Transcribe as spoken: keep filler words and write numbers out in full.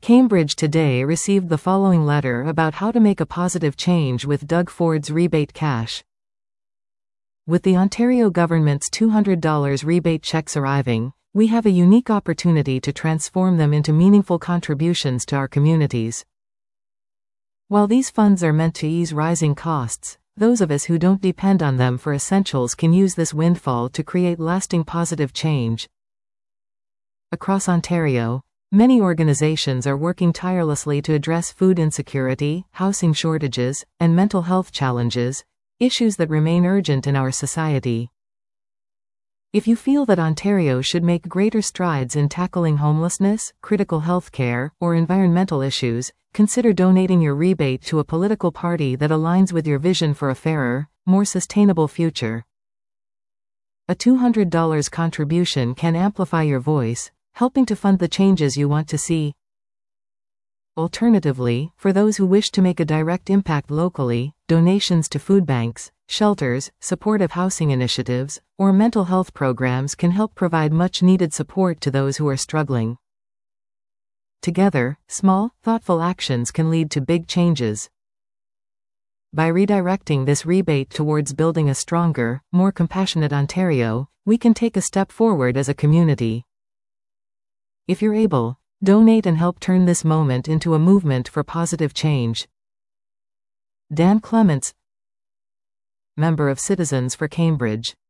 Cambridge Today received the following letter about how to make a positive change with Doug Ford's rebate cash. With the Ontario government's two hundred dollars rebate checks arriving, we have a unique opportunity to transform them into meaningful contributions to our communities. While these funds are meant to ease rising costs, those of us who don't depend on them for essentials can use this windfall to create lasting positive change. Across Ontario, many organizations are working tirelessly to address food insecurity, housing shortages, and mental health challenges, issues that remain urgent in our society. If you feel that Ontario should make greater strides in tackling homelessness, critical health care, or environmental issues, consider donating your rebate to a political party that aligns with your vision for a fairer, more sustainable future. A two hundred dollars contribution can amplify your voice, helping to fund the changes you want to see. Alternatively, for those who wish to make a direct impact locally, donations to food banks, shelters, supportive housing initiatives, or mental health programs can help provide much-needed support to those who are struggling. Together, small, thoughtful actions can lead to big changes. By redirecting this rebate towards building a stronger, more compassionate Ontario, we can take a step forward as a community. If you're able, donate and help turn this moment into a movement for positive change. Dan Clements, Member of Citizens for Cambridge.